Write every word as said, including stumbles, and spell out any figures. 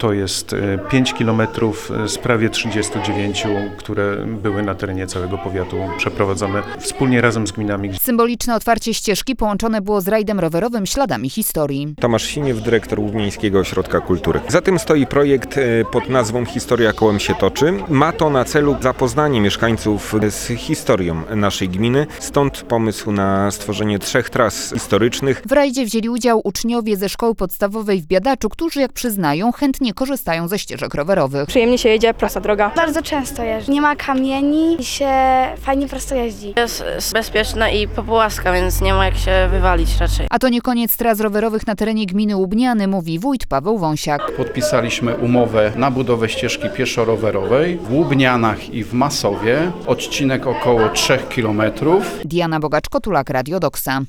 To jest pięć kilometrów z prawie trzydziestu dziewięciu, które były na terenie całego powiatu przeprowadzone wspólnie razem z gminami. Symboliczne otwarcie ścieżki połączone było z rajdem rowerowym Śladami Historii. Tomasz Siniew, dyrektor Łubieńskiego Ośrodka Kultury. Za tym stoi projekt pod nazwą Historia kołem się toczy. Ma to na celu zapoznanie mieszkańców z historią naszej gminy, stąd pomysł na stworzenie trzech tras historycznych. W rajdzie wzięli udział uczniowie ze szkoły podstawowej w Biadaczu, którzy, jak przyznają, chętnie korzystają ze ścieżek rowerowych. Przyjemnie się jedzie, prosta droga. Bardzo często jeżdżę. Nie ma kamieni i się fajnie prosto jeździ. Jest bezpieczna i popłaska, więc nie ma jak się wywalić raczej. A to nie koniec tras rowerowych na terenie gminy Łubniany, mówi wójt Paweł Wąsiak. Podpisaliśmy umowę na budowę ścieżki pieszo-rowerowej w Łubnianach i w Masowie. Odcinek około trzech kilometrów. Diana Bogacz-Kotulak, Radio Doksa.